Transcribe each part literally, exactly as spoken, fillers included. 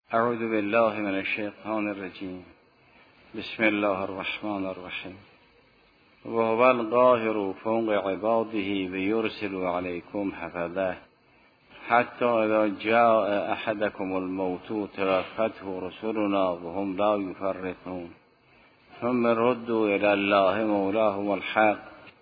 اعوذ بالله من الشیطان الرجیم. بسم الله الرحمن الرحیم. وهو القاهر فوق عباده ويرسل عليكم حفظه حتى اذا جاء احدكم الموت توفته رسلنا وهم لا يفرطون ثم ردوا الى الله مولاهم الحق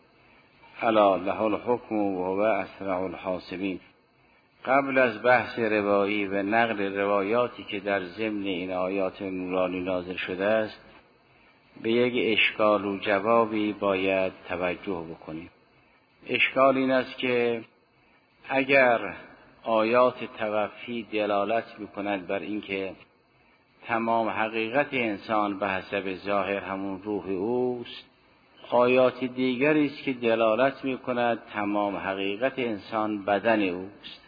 الا له الحكم وهو اسرع الحاسبین. قبل از بحث روایی و نقل روایاتی که در ضمن این آیات نورانی نازل شده است، به یک اشکال و جوابی باید توجه بکنیم. اشکال این است که اگر آیات توفی دلالت می‌کند بر اینکه تمام حقیقت انسان به حسب ظاهر همون روح اوست، آیات دیگری است که دلالت می‌کند تمام حقیقت انسان بدن اوست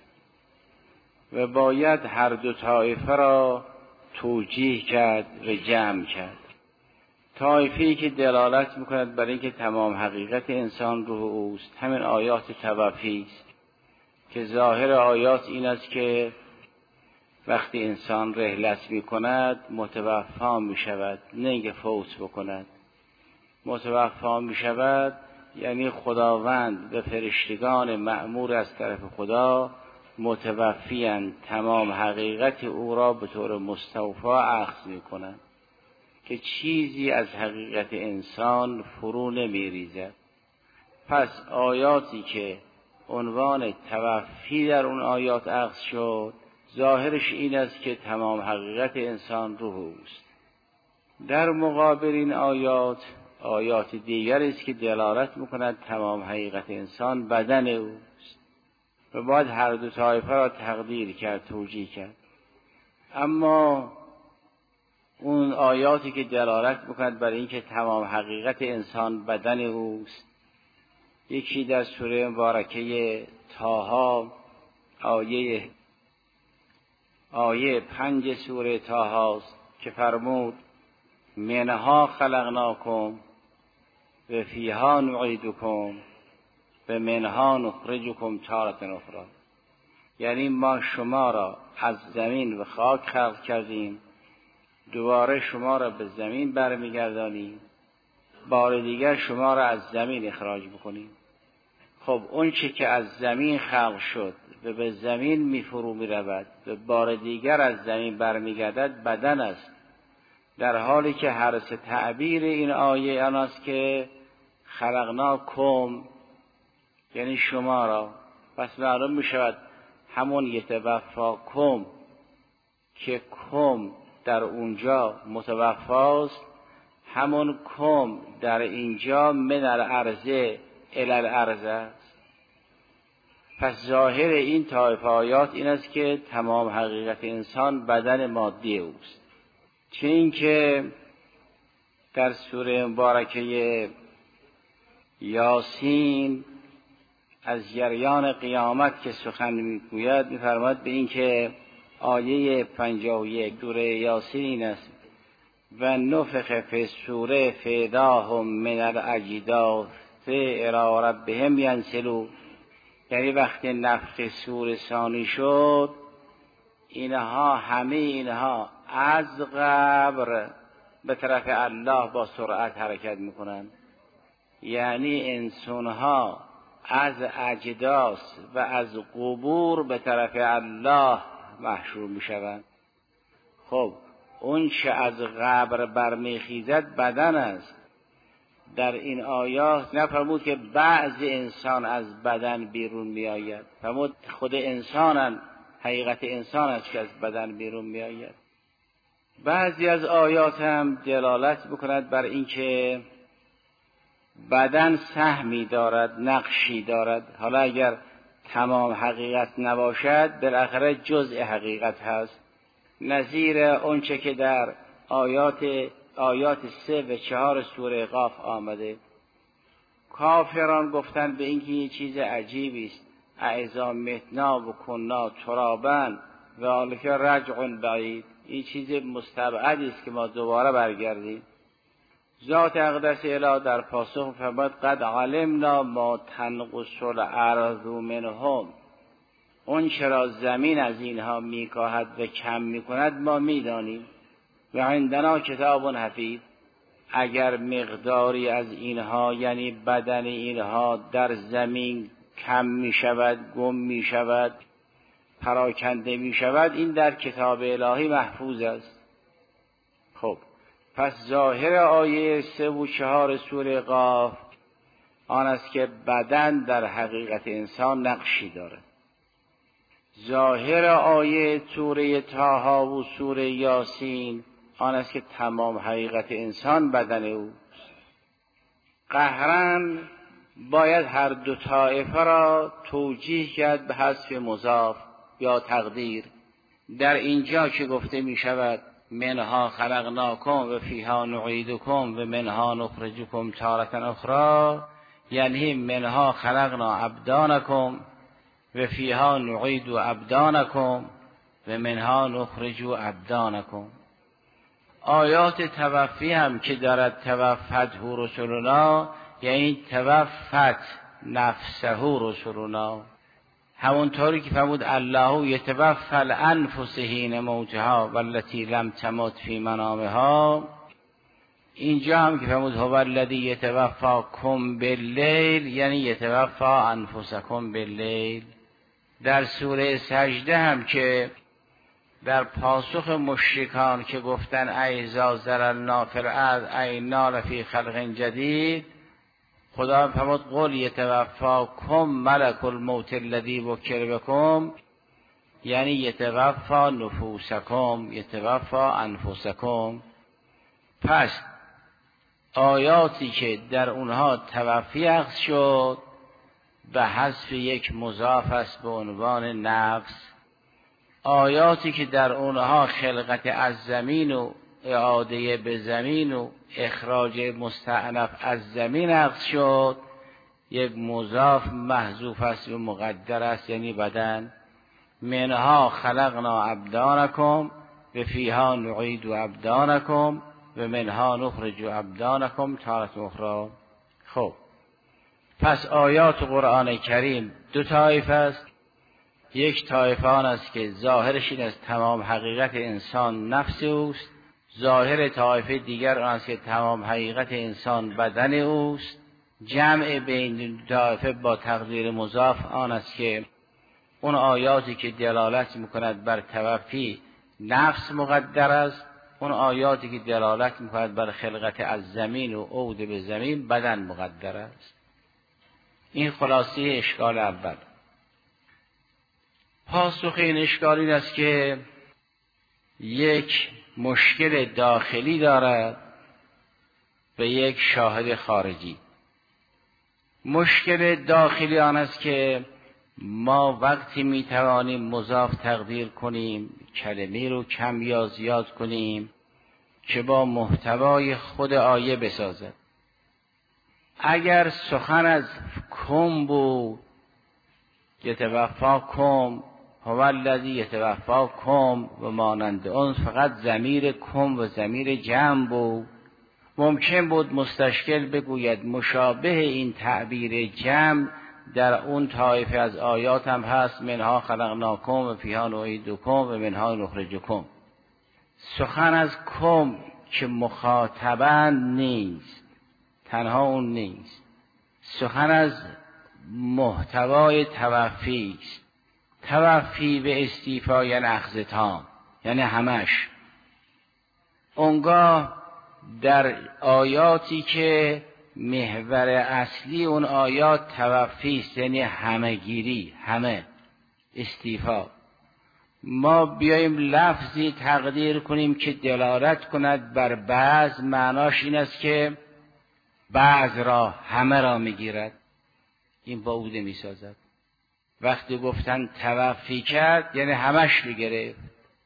و باید هر دو طایفه را توجیه کرد و جمع کرد. طایفه‌ای که دلالت می‌کند بر اینکه تمام حقیقت انسان روح اوست همین آیات توفی است که ظاهر آیات این است که وقتی انسان رحلت می‌کند متوفی می‌شود، نه اینکه فوت بکند. متوفی می‌شود یعنی خداوند و فرشتگان مأمور از طرف خدا متوفیان، تمام حقیقت او را به طور مستوفی اخذ می‌کنند که چیزی از حقیقت انسان فرو نمی‌ریزد. پس آیاتی که عنوان توفی در اون آیات اخذ شد ظاهرش این است که تمام حقیقت انسان روح اوست. در مقابل این آیات آیات دیگری است که دلالت می‌کند تمام حقیقت انسان بدن اوست و باید هر دو طایفه را تقدیر کرد، توجیه کرد. اما اون آیاتی که دلالت می‌کند بر اینکه تمام حقیقت انسان بدن اوست، یکی در سوره مبارکه طه آیه آیه پنج سوره طه است که فرمود منها خلقناکم و فیها نعیدکم و منها نخرجکم تارة اخری. یعنی ما شما را از زمین و خاک خلق کردیم، دوباره شما را به زمین برمیگردانیم، بار دیگر شما را از زمین اخراج بکنیم. خب اون چه که از زمین خلق شد و به زمین میفرو میرود و بار دیگر از زمین برمیگردد بدن است، در حالی که هر سه تعبیر این آیه آن است که خلقناکم یعنی شما را. پس معلوم می شود همون یتوفاکم که کم در اونجا متوفاست، همون کم در اینجا من الارضه الی الارض است. پس ظاهر این طایفه آیات این است که تمام حقیقت انسان بدن مادی اوست. چه این که در سوره مبارکه یاسین از جریان قیامت که سخن میگوید می‌فرماید به این که آیه پنجاه و یک سوره یاسین این است و نفخ فی الصور فیداهم من الاجداث الی ربهم ینسلون. یعنی وقتی نفخ صور ثانی شد اینها همه اینها از قبر به طرف الله با سرعت حرکت میکنند. یعنی انسانها از اجداث و از قبور به طرف الله محشور میشوند. خب اون چه از قبر برمیخیزد بدن است. در این آیات نفرمود که بعض انسان از بدن بیرون میآید، فرمود خود انسانن، حقیقت انسان است که از بدن بیرون میآید. بعضی از آیات هم دلالت میکند بر اینکه بدن سهمی دارد، نقشی دارد. حالا اگر تمام حقیقت نباشد بالاخره جزء حقیقت هست، نظیر اونچه که در آیات آیات سه و چهار سوره قاف آمده. کافران گفتن به اینکه یه چیز عجیبی است، اذا متنا و کنا ترابا و ذلک رجع بعید، این چیز مستبعدی است که ما دوباره برگردیم. ذات اقدس اله در پاسخ فرمود قد علمنا ما تنقص الارض منهم. اون چرا زمین از اینها میکاهد و کم میکند ما میدانیم. و عندنا کتاب حفیظ، اگر مقداری از اینها یعنی بدن اینها در زمین کم میشود، گم میشود، پراکنده میشود، این در کتاب الهی محفوظ است. خب پس ظاهر آیه سه و چهار سوره قاف آن است که بدن در حقیقت انسان نقشی دارد. ظاهر آیه سوره طه و سوره یاسین آن است که تمام حقیقت انسان بدن اوست. قهرن باید هر دو طایفه را توجیه کرد به حذف مضاف یا تقدیر. در اینجا که گفته می شود منها خلقناکم و فیها نعیدکم و منها نخرجکم تارة اخرى، یعنی منها خلقنا ابدانکم و فیها نعید ابدانکم و منها نخرج ابدانکم. آیات توفی هم که دارد توفته رسولنا، یعنی توفت نفسه رسولنا، همونطوری که فرمود الله یتوفی الانفس حین موتها والتی لم تمت فی منامها. اینجا هم که فرمود هو الذی یتوفاکم باللیل، یعنی یتوفی انفسکم باللیل. در سوره سجده هم که در پاسخ مشرکان که گفتن ایذا ضللنا فی الارض اینا لفی خلق جدید، خدا فرمود قل یتوفاکم ملک الموت الذی وکل بکم، یعنی یتوفی نفوسکم، یتوفی انفسکم. پس آیاتی که در اونها توفی اخذ شد به حذف یک مضاف است به عنوان نفس، آیاتی که در اونها خلقت از زمین و اعاده به زمین و اخراج مستأنف از زمین اخذ شد، یک مضاف محذوف است و مقدر است، یعنی بدن. منها خلقنا ابدانکم و فیها نعید ابدانکم و منها نخرج ابدانکم تارة اخرى. خب پس آیات قرآن کریم دو طایفه است. یک طایفه آن است که ظاهرش این است تمام حقیقت انسان نفس اوست. ظاهر طایفه دیگر آن است که تمام حقیقت انسان بدن اوست. جمع بین طایفه با تقدیر مضاف آن است که اون آیاتی که دلالت میکند بر توفی نفس مقدر است، اون آیاتی که دلالت میکند بر خلقت از زمین و عود به زمین بدن مقدر است. این خلاصه اشکال اول. پاسخ این اشکال این است که یک مشکل داخلی دارد و یک شاهد خارجی. مشکل داخلی آن است که ما وقتی میتوانیم مضاف تقدیر کنیم، کلمه رو کم یا زیاد کنیم که با محتوای خود آیه بسازد. اگر سخن از کم بود، یتوفاکم هو الذی یتوفاکم و مانند اون، فقط ضمیر کم و ضمیر جمع بود، ممکن بود مستشکل بگوید مشابه این تعبیر جمع در اون طایفه از آیات هم هست، منها خلقناکم و فیها نعیدکم و منها نخرجکم. سخن از کم که مخاطبند نیست، تنها اون نیست، سخن از محتوای توفی است. توفی به استیفا یعنی اخذ تام، یعنی همش. اونگاه در آیاتی که محور اصلی اون آیات توفی است، یعنی همه گیری، همه استیفا، ما بیاییم لفظی تقدیر کنیم که دلالت کند بر بعض، معناش این است که بعض را، همه را میگیرد، این بعوده میسازد. وقتی گفتن توفی کرد یعنی همش میگرفت.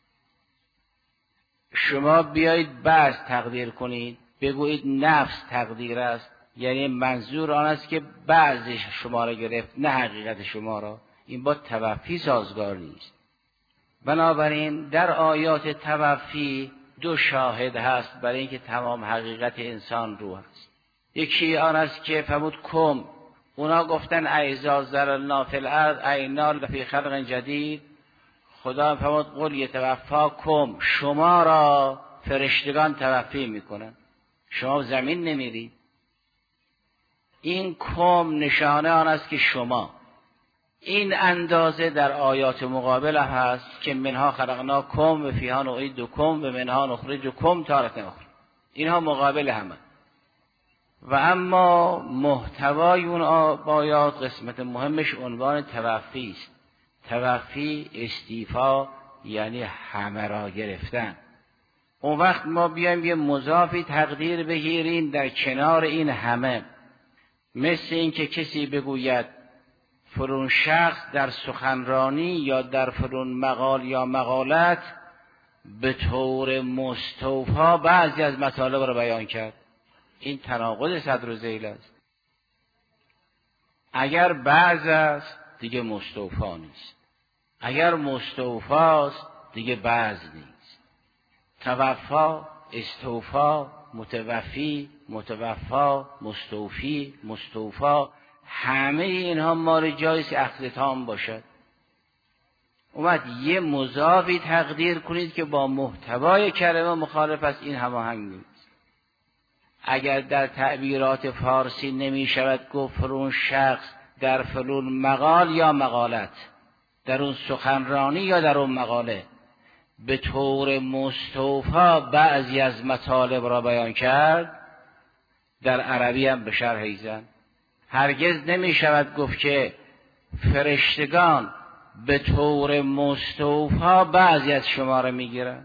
شما بیایید بعض تقدیر کنید، بگویید نفس تقدیر است، یعنی منظور آن است که بعضی شما را گرفت، نه حقیقت شما را. این با توفی سازگار نیست. بنابراین در آیات توفی دو شاهد هست برای اینکه تمام حقیقت انسان روح است. یکی آن است که فرمود کم، اونا گفتن ایزا زللنا فی الارض اینا لفی خلق جدید. خدا فرمود قل یتوفاکم، شما را فرشتگان توفی میکنن، شما زمین نمیرید. این کم نشانه آن است که شما، این اندازه در آیات مقابل هست که منها خلقناکم و فیها نعیدکم و منها نخرجکم تارة اخرى. اینها مقابل همه. و اما محتوای اون آیات قسمت مهمش عنوان توفی است. توفی استیفا یعنی همه را گرفتن. اون وقت ما بیایم یه مضافی تقدیر بگیریم در کنار این همه، مثل این که کسی بگوید فرون شخص در سخنرانی یا در فرون مقال یا مقالت به طور مستوفا بعضی از مطالب را بیان کرد. این تناقض صدر و ذیل است. اگر بعض است دیگه مستوفا نیست، اگر مستوفاست دیگه بعض نیست. توفا، استوفا، متوفی، متوفا، مستوفی، مستوفا، همه اینها مال جایز اخذ تام باشد. اومد یه مضافی تقدیر کنید که با محتوای کلمه مخالف است، این هماهنگ نیست. اگر در تعبیرات فارسی نمی شود گفت فرون شخص در فلون مقال یا مقالت، در اون سخنرانی یا در اون مقاله به طور مستوفا بعضی از مطالب را بیان کرد، در عربی هم به شرح ایزن هرگز نمی شود گفت که فرشتگان به طور مستوفا بعضی از شما را می گیرن.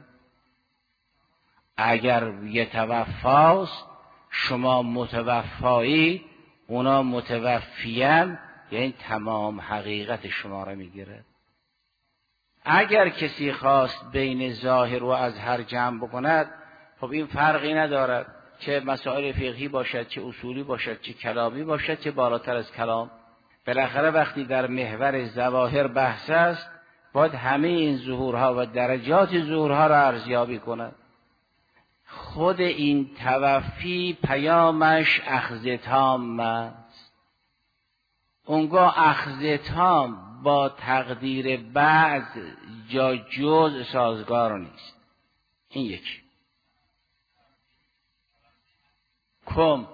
اگر یتوفاست شما متوفایی، اونا متوفیان، یعنی تمام حقیقت شما را می گیرد. اگر کسی خواست بین ظاهر و اظهر جمع بکند، خب این فرقی ندارد چه مسائل فقهی باشد، چه اصولی باشد، چه کلامی باشد، چه بالاتر از کلام. بالاخره وقتی در محور ظواهر بحث است، باید همه این ظهورها و درجات ظهورها را ارزیابی کند. خود این توفی پیامش اخذ تام است. اونگاه اخذ تام با تقدیر بعض جا جز سازگار نیست. این یکی. کم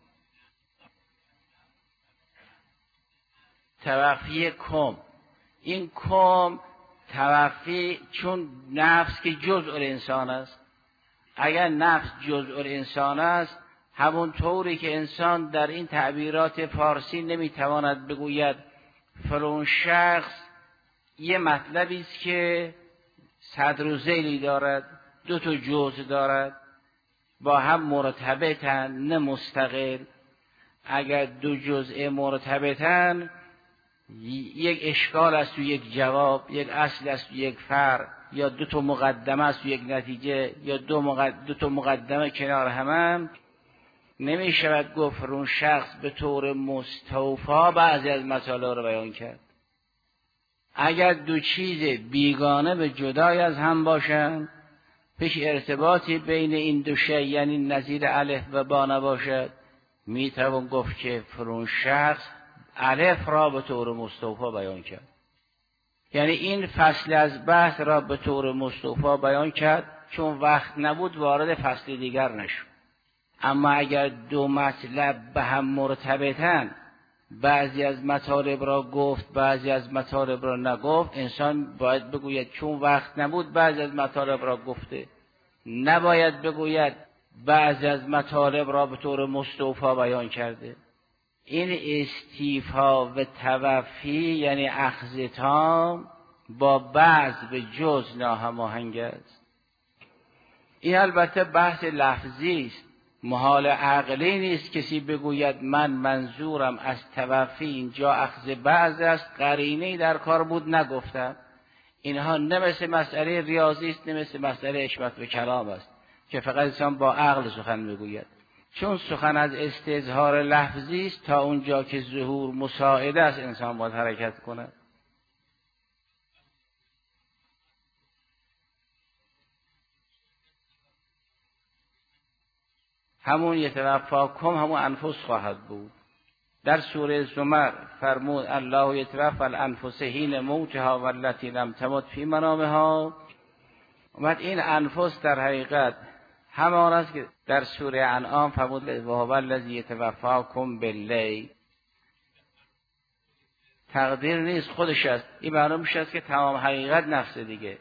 توفی کم، این کم توفی چون نفس که جزء انسان است. اگر نفس جزء انسان است، همون طوری که انسان در این تعبیرات فارسی نمیتواند بگوید فلان شخص یه مطلبی است که صدر و ذیلی دارد، دو تا جزء دارد، با هم مرتبطن نه مستقل. اگر دو جزء مرتبطن، یک اشکال است و یک جواب، یک اصل است و یک فرع، یا دو تا مقدمه است و یک نتیجه، یا دو, مقد... دو تا مقدمه کنار هم، نمی شود گفت اون شخص به طور مستوفا بعضی از مطالب رو بیان کرد. اگر دو چیز بیگانه به جدای از هم باشند، پیش ارتباطی بین این دو شی یعنی نظیر الف و با نباشد، می توان گفت که فرون شخص الف را به طور مستوفا بیان کرد. یعنی این فصل از بحث را به طور مستوفا بیان کرد، چون وقت نبود وارد فصل دیگر نشد. اما اگر دو مطلب به هم مرتبطن، بعضی از مطالب را گفت بعضی از مطالب را نگفت، انسان باید بگوید چون وقت نبود بعضی از مطالب را گفته، نباید بگوید بعضی از مطالب را به طور مستوفا بیان کرده. این استیفا و توفی یعنی اخذ تام با بعض به جز ناهماهنگ است. این البته بحث لفظی است، محال عقلی نیست کسی بگوید من منظورم از توفی اینجا اخذ بعض است، قرینه‌ای در کار بود نگفتم. اینها نه مثل مسئله ریاضی است، نه مثل مسئله حکمت و کلام است که فقط انسان با عقل سخن بگوید. چون سخن از استظهار لفظی است، تا اونجا که ظهور مساعده است انسان باید حرکت کند. همون یتوفاکم همون انفس خواهد بود. در سوره زمر فرمود الله یتوفی الانفس حین موتها والتی لم تمت فی منامها. اومد این انفس در حقیقت همان است که در سوره انعام فرمود و هو الذی یتوفاکم باللیل. تقدیر نیست، خودش است. این معلوم میشه که تمام حقیقت نفس دیگه.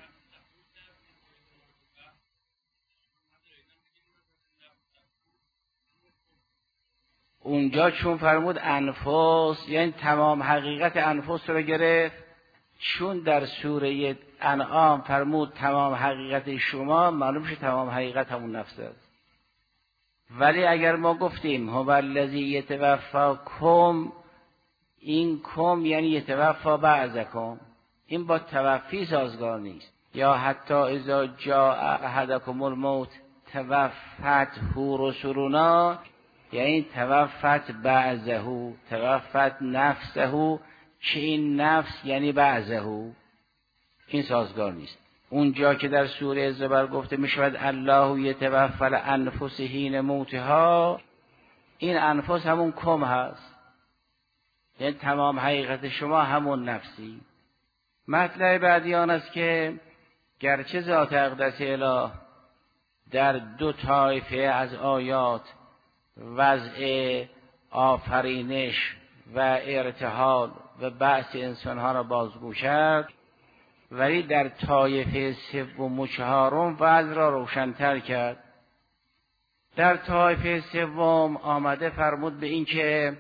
اونجا چون فرمود انفس یعنی تمام حقیقت انفس رو گرفت، چون در سوره انعام فرمود تمام حقیقت شما، معلوم شه تمام حقیقت همون نفس است. ولی اگر ما گفتیم هو الذی یتوفاکم، این کم یعنی یتوفا بعضکم، این با توفی سازگار نیست. یا حتی اذا جاء احدکم الموت توفته رسلنا، یعنی توفت بعضه، توفت نفسه، که این نفس یعنی بعضه، این سازگار نیست. اونجا که در سوره زمر گفته میشود الله یتوفی الانفس حین موتها، این انفس همون کم هست، یعنی تمام حقیقت شما همون نفسی. مطلب بعدی آن است که گرچه ذات اقدس اله در دو طایفه از آیات وضع آفرینش و ارتحال و بعث انسانها را بازگو کرد، ولی در طایفه سوم و چهارم وضع را روشن‌تر کرد. در طایفه سوم آمده فرمود به این که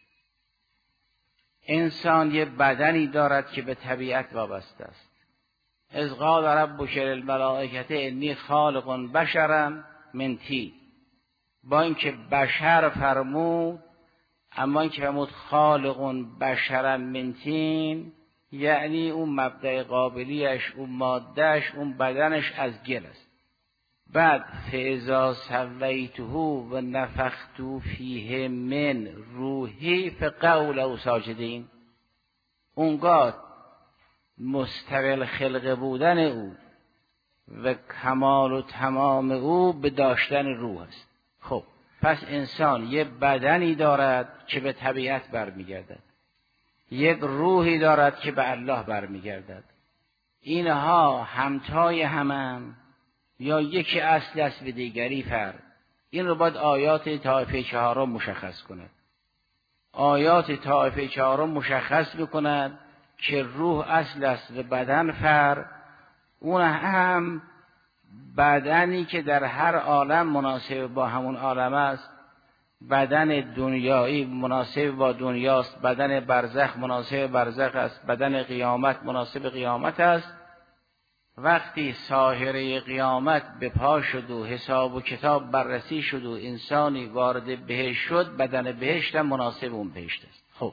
انسان یه بدنی دارد که به طبیعت وابسته است. اذ قال ربک للملائکة انی خالق بشرا من طین، با اینکه بشر فرمود، اما اینکه فرمود خالق بشرا من طین، یعنی اون مبدأ قابلیش، اون مادهش، اون بدنش از گل است. بعد فاذا سویته و نفخت فیه من روحی فقعوا له ساجدین، اونگاه مستقل خلق بودن او و کمال و تمام او به داشتن روح است. خب پس انسان یه بدنی دارد که به طبیعت برمیگردد، یک روحی دارد که به الله برمیگردد. اینها همتای همن یا یکی اصل است به دیگری فرد؟ این رو باید آیات طایفه چهارم مشخص کند. آیات طایفه چهارم مشخص بکند که روح اصل است و بدن فرد. اون هم بدنی که در هر عالم مناسب با همون عالم است. بدن دنیایی مناسب با دنیاست، بدن برزخ مناسب برزخ است، بدن قیامت مناسب قیامت است. وقتی ساحره قیامت به پا شد و حساب و کتاب بررسی شد و انسانی وارد بهشت شد، بدن بهشت هم مناسب اون بهشت است. خب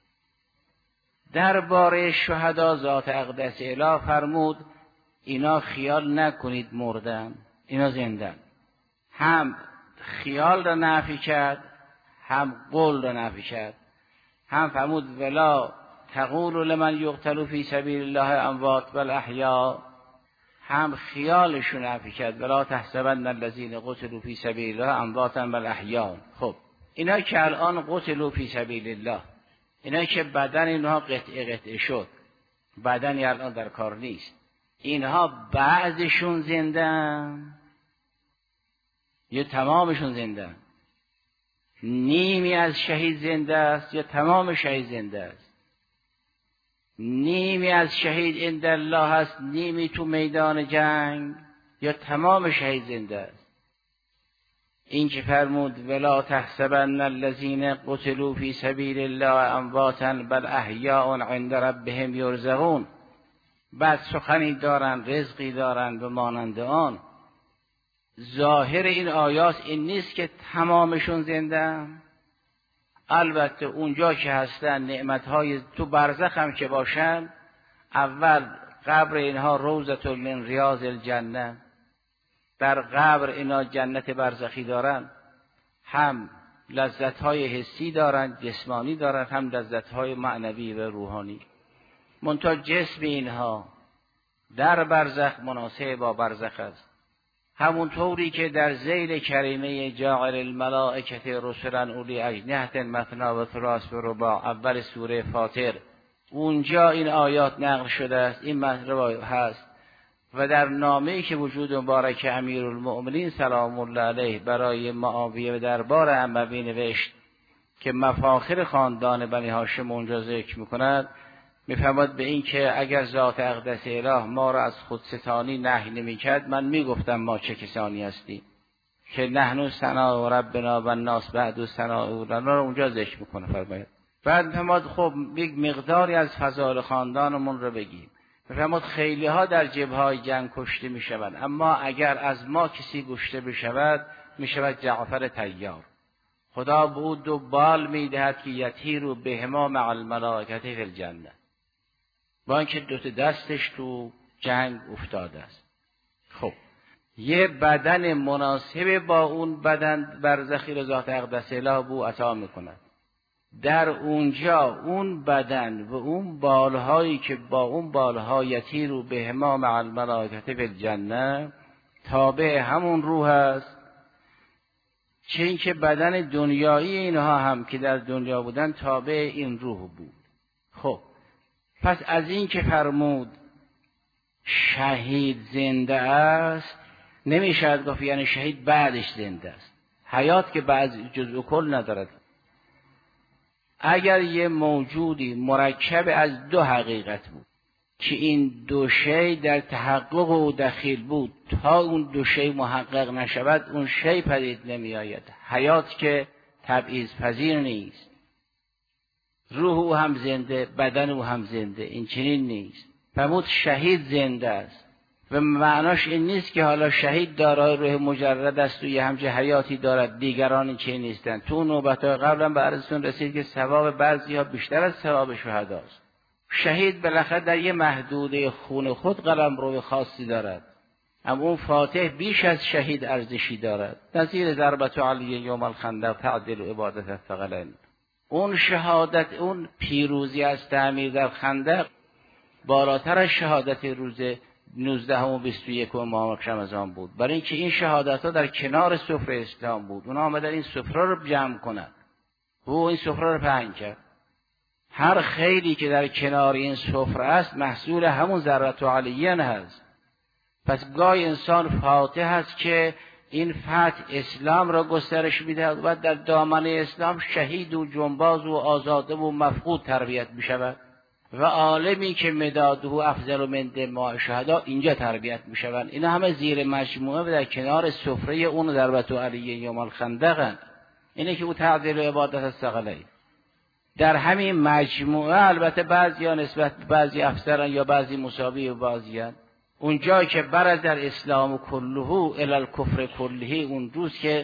درباره شهدا ذات اقدس اله فرمود اینا خیال نکنید مردن، اینا زندن. هم خیال را نفی کرد، هم قول را نفی کرد. هم فرمود ولا تقولوا لمن یقتل فی سبیل الله اموات بل احیاء، هم خیالشون نفی کرد ولا تحسبن الذین قتلوا فی سبیل الله امواتا بل احیاء. خب اینا که الان قتلوا فی سبیل الله، اینا که بدن اینها قطعه قطعه شد، بدنی الان در کار نیست، اینها بعضشون زندن یا تمامشون زنده؟ نیمی از شهید زنده است یا تمام شهید زنده است؟ نیمی از شهید عند الله است، نیمی تو میدان جنگ، یا تمام شهید زنده است؟ این که فرمود ولا تحسبن الذین قتلوا فی سبیل الله امواتا بل احیاء عند ربهم یرزقون، بعد سخنی دارن، رزقی دارن به مانند آن. ظاهر این آیات این نیست که تمامشون زنده. البته اونجا که هستن نعمتهای تو برزخ هم که باشن، اول قبر اینها روضة من ریاض الجنه، در قبر اینا جنت برزخی دارن، هم لذتهای حسی دارن جسمانی دارن، هم لذتهای معنوی و روحانی. منتها جسم اینها در برزخ مناسب با برزخ است، همونطوری که در ذیل کریمه جاعل الملائکه رسلا اولی اجنحة مثنی و ثلاث و رباع اول سوره فاطر اونجا این آیات نقل شده است، این مطلب هست. و در نامه‌ای که وجود مبارک امیرالمؤمنین سلام الله علیه برای معاویه و دربار اموی نوشت که مفاخر خاندان بنی هاشم اونجا ذکر میکند، میفرماد به این که اگر ذات اقدس اله ما را از خودستانی نهی نمیکرد، من میگفتم ما چه کسانی هستیم که نحن ثنا ربنا و الناس بعد ثنا لنا رو اونجا ذکر میکنه. فرماید بعد میفرماد خب یک مقداری از فضائل خاندانمون رو بگیم. میفرماد خیلی ها در جبهه‌های جنگ کشته میشوند، اما اگر از ما کسی کشته بشود میشود جعفر طیار. خدا به او دو بال میدهد که یطیر بهما مع الملائکه فی الجنه، با اینکه دو تا دستش تو جنگ افتاده است. خب یه بدن مناسب با اون بدن بر ذخیره ذات اقدس اله بو عطا میکند. در اونجا اون بدن و اون بالهایی که با اون بالها یطیر بهما مع الملائکه فی الجنه تابع همون روح است، چه اینکه بدن دنیایی اینها هم که در دنیا بودن تابع این روح بود. خب پس از این که فرمود شهید زنده است، نمیشد گفت یعنی شهید بعدش زنده است. حیات که بعد جزء کل ندارد. اگر یه موجودی مرکب از دو حقیقت بود که این دو شی در تحقق او دخیل بود، تا اون دو شی محقق نشود اون شی پدید نمی آید. حیات که تبعیض پذیر نیست، روح او هم زنده، بدن او هم زنده، این چنین نیست. فرمود شهید زنده است و معناش این نیست که حالا شهید دارای روح مجرد است و یه همچه حیاتی دارد، دیگران این چنین نیستند. تو نوبت‌های قبلا به عرضتون رسید که ثواب بعضی‌ها بیشتر از ثواب شهداست. شهید بالاخره در یه محدوده خون خود قلمرو خاصی دارد، اما اون فاتح بیش از شهید ارزشی دارد. نظیر ضربت علی یوم الخندق تعدل عبادت الثقلین. اون شهادت، اون پیروزی از تعمیر در خندق بالاتر از شهادت روز نوزدهم و بیست و یکم ماه رمضان بود، برای اینکه این شهادت ها در کنار سفره اسلام بود. اونا آمدن این سفره رو جمع کنن و این سفره رو پهن کرد. هر خیلی که در کنار این سفره است محصول همون ذرت علیین هست. پس گاهی انسان فاتح است که این فتح اسلام را گسترش میده و در دامنه اسلام شهید و جنباز و آزاده و مفقود تربیت میشود و عالمی که مداده افضل من دماء شهدا اینجا تربیت میشوند. اینا همه زیر مجموعه و در کنار سفره اون ضربت علی یوم الخندق. اینه که او تعدیل عبادت الثقلین. در همین مجموعه البته بعضیا نسبت بعضی افسران یا بعضی مساوی و بعضیان، اونجا که برز در اسلام کله الی الکفر کله، اون روز که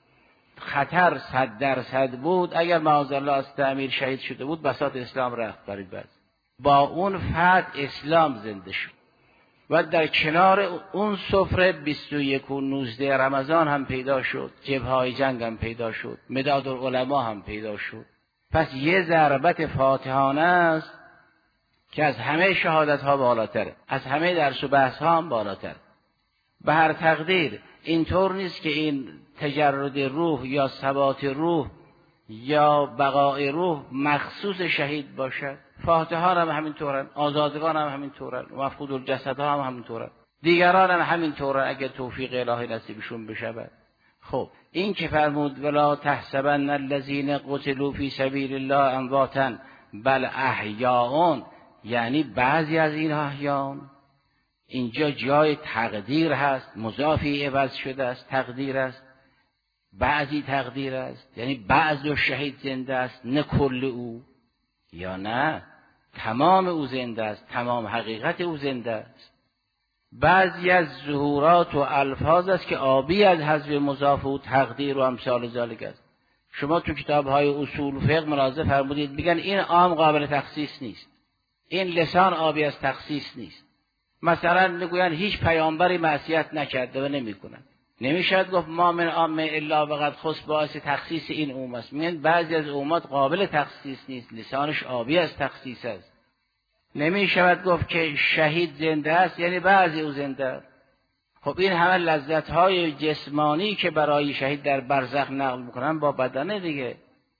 خطر صد درصد بود، اگر معاذالله از تعمیر شهید شده بود بساط اسلام رفت برای بعض. با اون فتح اسلام زنده شد و در کنار اون سفره بیست و یک و نوزده رمضان هم پیدا شد، جبهه‌های جنگ هم پیدا شد، مداد العلماء هم پیدا شد. پس یه ضربت فاتحانه است که از همه شهادت ها بالاتره، از همه درس و بحث ها هم بالاتر. به هر تقدیر اینطور نیست که این تجرد روح یا ثبات روح یا بقای روح مخصوص شهید باشد. فاتحان هم همینطورن، آزادگان هم همینطورن، مفقود الجسد ها هم همینطورن، دیگران هم همینطورن اگر توفیق الهی نصیبشون بشود. خب این که فرمود ولا تحسبن الذين قتلوا في سبيل الله امواتا بل احیاء، یعنی بعضی از این احیان، اینجا جای تقدیر هست، مضافی عوض شده است، تقدیر است، بعضی تقدیر است، یعنی بعض و شهید زنده است، نه کل او، یا نه تمام او زنده است، تمام حقیقت او زنده است. بعضی از ظهورات و الفاظ است که آبی از حذف مضاف و تقدیر و امثال ذالک است. شما تو کتاب‌های اصول فقه ملاحظه فرمودید میگن این عام قابل تخصیص نیست، این لسان آبی از تخصیص نیست. مثلا میگوین هیچ پیامبری معصیت نکرده و نمیکنن، نمیشد گفت ما من عام الا وقد خص باعث تخصیص این عموم است. میگن بعضی از عمومات قابل تخصیص نیست، لسانش آبی از تخصیص است. نمی شود گفت که شهید زنده است یعنی بعضی او زنده است. خب این همه لذت‌های جسمانی که برای شهید در برزخ نقل میکنن با بدن دیگه.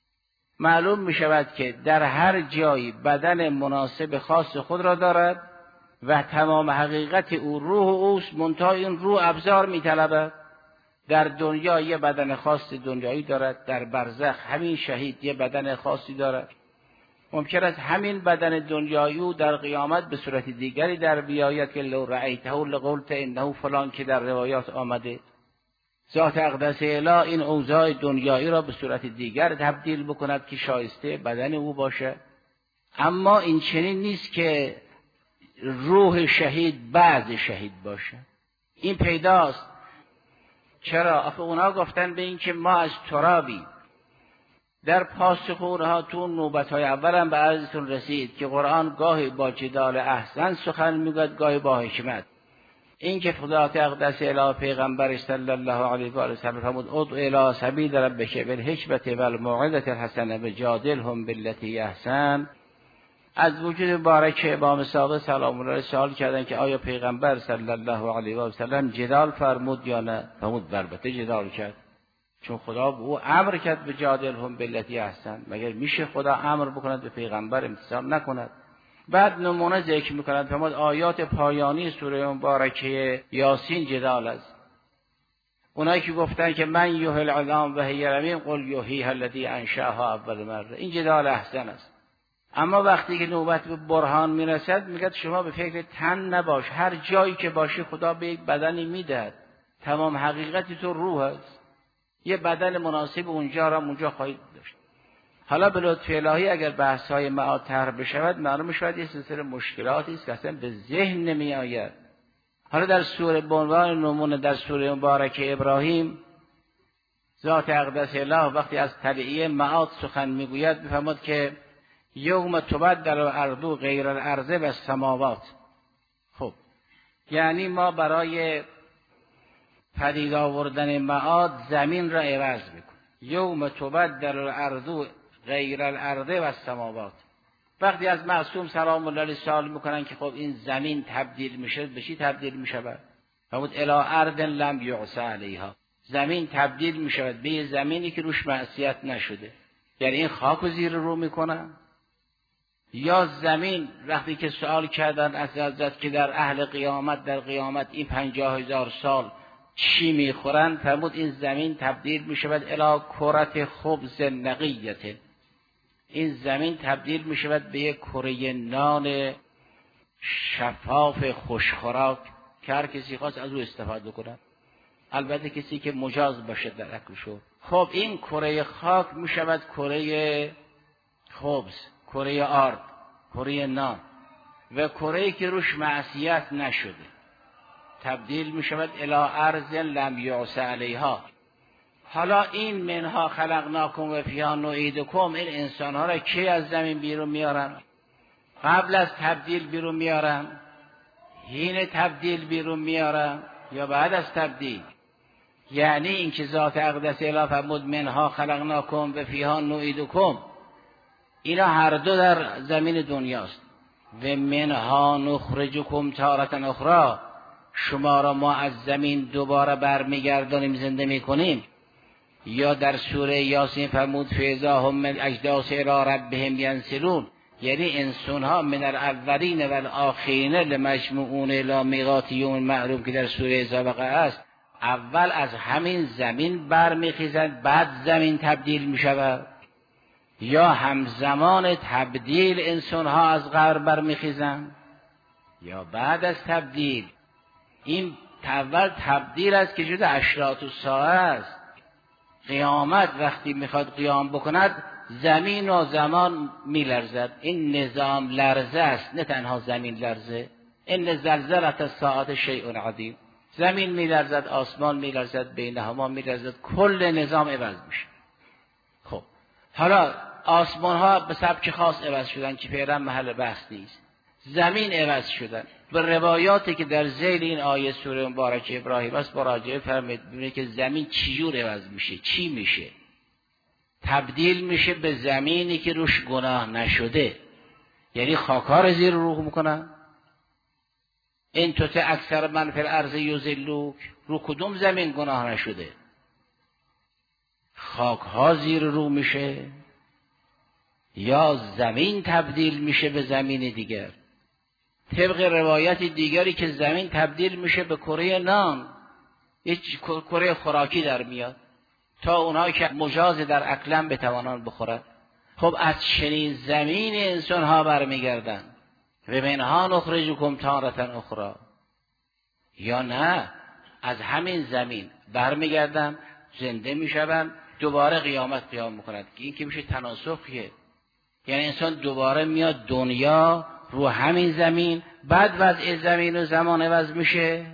معلوم میشود که در هر جایی بدن مناسب خاص خود را دارد و تمام حقیقت او روح اوست، منتها این روح ابزار میطلبد. در دنیا یه بدن خاص دنیایی دارد، در برزخ همین شهید یه بدن خاصی دارد. ممکن است همین بدن دنیایی او در قیامت به صورت دیگری در بیاید که لو رأیته لقلت انه فلان که در روایات آمده. ذات اقدس اله این اوضاع دنیایی را به صورت دیگر تبدیل بکند که شایسته بدن او باشه. اما این چنین نیست که روح شهید بعد شهید باشه. این پیداست. چرا؟ آخه اونا گفتن به این که ما از ترابی. در پاسخ اونها تو نوبت‌های اول هم به عرضتون رسید که قرآن گاهی با جدال احسن سخن میگوید، گاهی با حکمت. این که خدا اقدس اله پیغمبرش صلی الله علیه و آله فرمود ادع الی سبیل ربک بالحکمة والموعظة الحسنة وجادلهم بالتي احسن. از وجود مبارک امام صادق سلام الله علیه سوال کردن که آیا پیغمبر صلی الله علیه و آله سلم جدال فرمود یا نه؟ فرمود البته جدال کرد، چون خدا به او امر کرد به جادلهم بالتي احسن. مگر میشه خدا امر بکند به پیغمبر امتثال نکند؟ بعد نمونه ذکر میکنند فرمود آیات پایانی سوره مبارکه یاسین جدال است. اونایی که گفتن که من یحیی العظام و هی رمیم قل یحییها الذی انشأها اول مره، این جدال احسن است. اما وقتی که نوبت به برهان میرسد میگه شما به فکر تن نباش، هر جایی که باشی خدا به یک بدنی میدهد، تمام حقیقتی تو روح است، یه بدن مناسب اونجا را اونجا خواهید داشت. حالا به لطف الهی اگر بحث های معاد طرح بشود معلوم شود یه سلسله مشکلاتی است که اصلا به ذهن نمی آید. حالا در سوره به عنوان نمونه در سوره مبارکه ابراهیم ذات اقدس اله وقتی از تبعیه معاد سخن میگوید میفرماد که یوم تبدل الارض غیر الارض و السماوات. خب یعنی ما برای پدید آوردن معاد زمین را عوض میکنیم. یوم تبدل الارض غیر الارض و السماوات. وقتی از معصوم سلام الله علیه سوال میکنن که خب این زمین تبدیل میشه به چی تبدیل میشود؟ فرمود الی ارض لم یعص علیها. زمین تبدیل میشود به زمینی که روش معصیت نشده. یعنی این خاک رو زیر رو میکنن. یا زمین وقتی که سوال کردن از حضرت که در اهل قیامت در قیامت این پنجاه هزار سال چی میخورن؟ فرمود این زمین تبدیل میشود الی کرت خبز نقیه. این زمین تبدیل میشود به یک کره نان شفاف خوشخوراک که هر کسی خواست از او استفاده کنه، البته کسی که مجاز باشه در اکلشو. خب این کره خاک میشود کره خبز، کره آرد، کره نان و کره‌ای که روش معصیت نشده تبدیل می شود الی ارض لم یعص علیها. حالا این منها خلقناکم و فیها نعیدکم، این انسان ها را کی از زمین بیرون میارن؟ قبل از تبدیل بیرون میارن؟ حین تبدیل بیرون میارن یا بعد از تبدیل؟ یعنی اینکه ذات اقدس اله فرمود منها خلقناکم و فیها نعیدکم، اینا هر دو در زمین دنیاست. و منها نخرجکم تارة اخرى، شما را ما از زمین دوباره برمیگردانیم زنده میکنیم. یا در سوره یاسین فرمود فاذا هم من اجداث الی ربهم ینسلون، یعنی انسان ها من الاولین و الاخرین لمجموعون الی میقات یوم معلوم که در سوره سابقه است. اول از همین زمین برمیخیزند بعد زمین تبدیل میشود، یا همزمان تبدیل انسان ها از قبر برمیخیزند یا بعد از تبدیل. این اول تبدیل است که جدا اشراط الساعه است. قیامت وقتی میخواد قیام بکند زمین و زمان میلرزد. این نظام لرزه است، نه تنها زمین لرزه. این زلزله الساعه شیء عظیم. زمین میلرزد، آسمان میلرزد، بینهما میلرزد، کل نظام عوض میشه. خب حالا آسمان ها به سبک خاص عوض شدن که فعلا محل بحث نیست. زمین عوض شدن. به روایاتی که در ذیل این آیه سوره مبارک ابراهیم است مراجعه فرمایید ببینید که زمین چجور عوض میشه، چی میشه. تبدیل میشه به زمینی که روش گناه نشده، یعنی خاک‌ها رو زیر رو میکنن. این توته اکثر من فی الارض یضلوک، رو کدوم زمین گناه نشده؟ خاک ها زیر رو میشه یا زمین تبدیل میشه به زمین دیگر؟ طبق روایت دیگری که زمین تبدیل میشه به کره نان، یک کره خوراکی در میاد تا اونها که مجاز در اکلم بتوانند بخورند. خب از چنین زمین انسان ها برمیگردن و منها نخرجکم تارة اخرى، یا نه از همین زمین برمیگردن زنده میشوند دوباره قیامت قیام میکنند. این که میشه تناسخیه، یعنی انسان دوباره میاد دنیا رو همین زمین، بعد وضع زمین و زمان عوض میشه،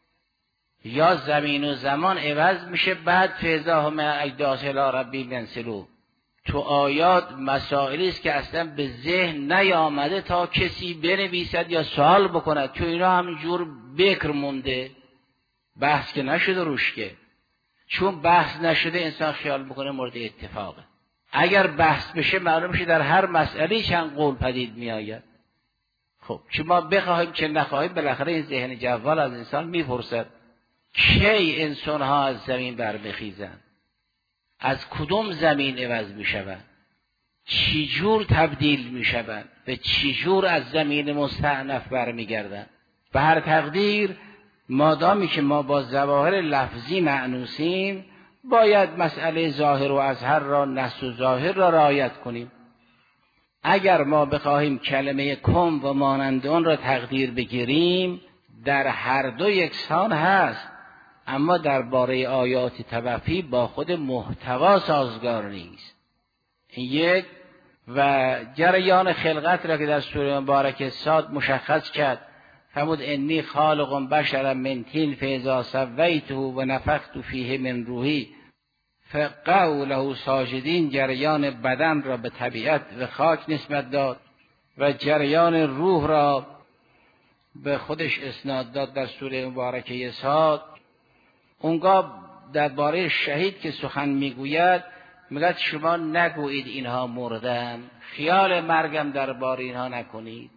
یا زمین و زمان عوض میشه بعد فیضا هم اجداث الی ربی ینسلو. تو آیات مسائلی است که اصلا به ذهن نیامده تا کسی بنویسد یا سوال بکند، تو اینا همینجور بکر مونده، بحث که نشده روش که. چون بحث نشده انسان خیال بکنه مورد اتفاقه. اگر بحث بشه معلوم میشه در هر مسئله چند قول پدید میآید. خب چه ما بخواهیم چه نخواهیم بالاخره این ذهن جوال از انسان میپرسد کی انسان ها از زمین برمیخیزند، از کدوم زمین عوض میشوند، چی جور تبدیل میشوند و چی جور از زمین مستأنف برمیگردند. به هر تقدیر مادامی که ما با ظواهر لفظی مأنوسیم باید مسئله ظاهر و اظهر را، نص و ظاهر را رعایت کنیم. اگر ما بخواهیم کلمه کم و مانند آن را تقدیر بگیریم در هر دو یکسان هست، اما درباره آیات توفی با خود محتوا سازگار نیست. یک و جریان خلقت را که در سوره مبارکه صاد مشخص کرد، فرمود انی خالق بشرا من طین فاذا سویته و نفخت فیه من روحی فقعوا له ساجدین، جریان بدن را به طبیعت و خاک نسبت داد و جریان روح را به خودش اسناد داد در سوره مبارکه صاد. اونگاه درباره شهید که سخن میگوید میگه شما نگویید اینها مردن، خیال مرگم درباره اینها نکنید،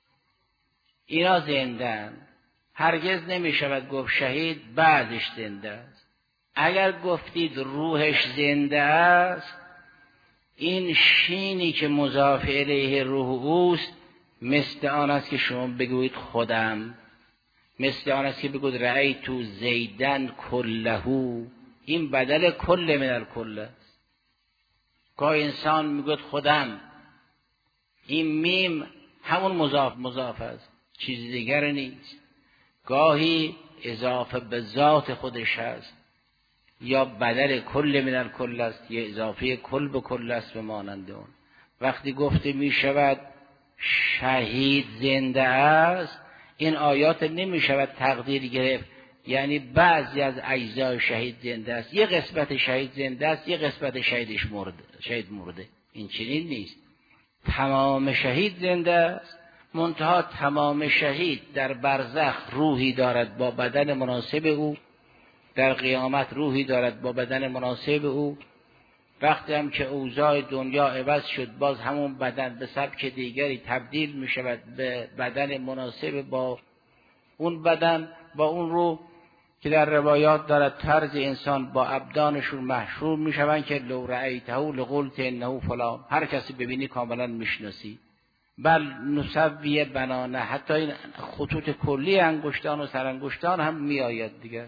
اینا زندن. هرگز نمیشود گفت شهید بعدش زنده است. اگر گفتید روحش زنده است، این شینی که مضاف الیه روح اوست مثل آن است که شما بگویید خودم، مثل آن است که بگویید رأیتو زیدن کلهو، این بدل کل من الکل است. گاهی انسان میگوید خودم، این میم همون مضاف مضاف است، چیز دیگر نیست. گاهی اضافه به ذات خودش هست، یا بدل کل من الکل است، یا اضافه کل به کل است به مانند اون. وقتی گفته می شود شهید زنده است، این آیات نمی شود تقدیر گرفت یعنی بعضی از اجزای شهید زنده است، یه قسمت شهید زنده است، یه قسمت شهیدش مرده، شهید مرده. این چنین نیست. تمام شهید زنده است، منتها تمام شهید در برزخ روحی دارد با بدن مناسب او، در قیامت روحی دارد با بدن مناسب او. وقتی هم که اوضاع دنیا عوض شد، باز همون بدن به سبک دیگری تبدیل می شود به بدن مناسب با اون بدن، با اون روح که در روایات دارد طرز انسان با ابدانشون محشور می شوند که لو رأیته لقلت انه فلان، هر کسی ببینی کاملا میشناسی. بل نسوی بنانه، حتی این خطوط کلی انگشتان و سرانگشتان هم می آید دیگر.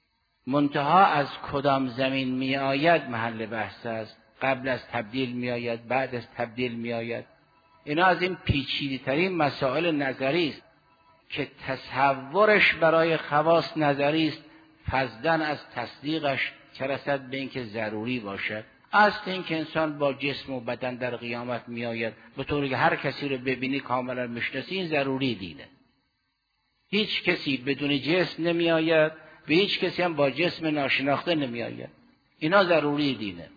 منتها از کدام زمین می آید محل بحث است. قبل از تبدیل می آید، بعد از تبدیل می آید. اینا از این پیچیده ترین مسائل نظری است که تصورش برای خواص نظری است، فضلا از تصدیقش چه رسد به اینکه ضروری باشد. اصل این که انسان با جسم و بدن در قیامت می آید به طوری که هر کسی رو ببینی کاملا میشناسی، این ضروری دینه. هیچ کسی بدون جسم نمی آید و هیچ کسی هم با جسم ناشناخته نمی آید. اینا ضروری دینه.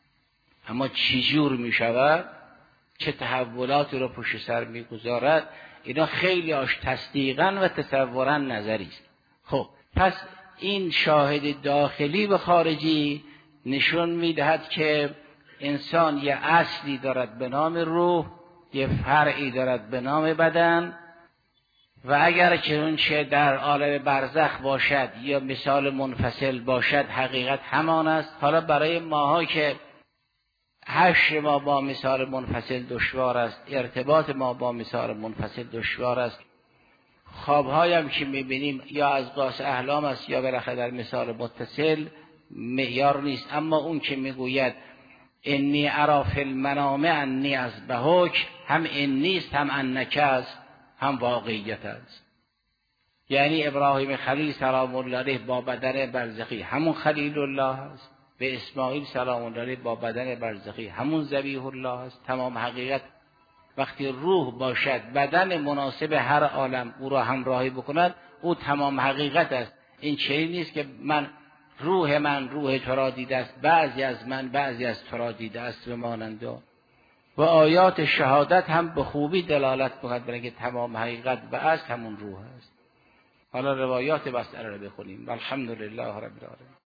اما چجور می شود، چه تحولاتی رو پشت سر می گذارد، اینا خیلی آش تصدیقا و تصورا نظری است. خب پس این شاهد داخلی و خارجی نشون می دهد که انسان یه اصلی دارد به نام روح، یه فرعی دارد به نام بدن و اگر که اون چه در عالم برزخ باشد یا مثال منفصل باشد حقیقت همان است. حالا برای ماها که حشر ما با مثال منفصل دشوار است، ارتباط ما با مثال منفصل دشوار است، خواب‌هایی هم که می‌بینیم یا از قاص احلام است یا بالاخره در مثال متصل معیار نیست. اما اون که میگوید انی ارا فی المنام انی اذبحک، هم انی است هم انک است هم واقعیت است. یعنی ابراهیم خلیل سلام الله علیه با بدن برزخی همون خلیل الله است، به اسماعیل سلام الله علیه با بدن برزخی همون ذبیح الله است. تمام حقیقت وقتی روح باشد بدن مناسب هر عالم او را همراهی بکند، او تمام حقیقت است. این چیزی نیست که من روح من روح تو را دیده است، بعضی از من بعضی از تو را دیده است و مانند. و آیات شهادت هم به خوبی دلالت می‌کند بر اینکه تمام حقیقت و اصل همون روح است. حالا روایات مسئله را بخونیم. الحمدلله رب العالمین.